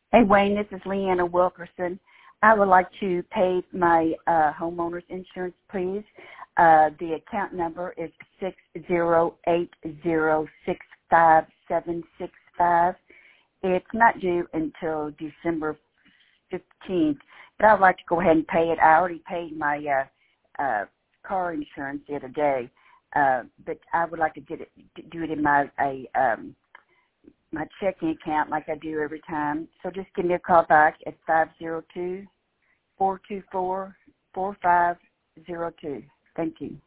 Hey, Wayne, this is Leanna Wilkerson. I would like to pay my homeowner's insurance, please. The account number is 608065765. It's not due until December 15th, but I'd like to go ahead and pay it. I already paid my car insurance the other day, but I would like to do it in my checking account like I do every time. So just give me a call back at 502-424-4502. Thank you.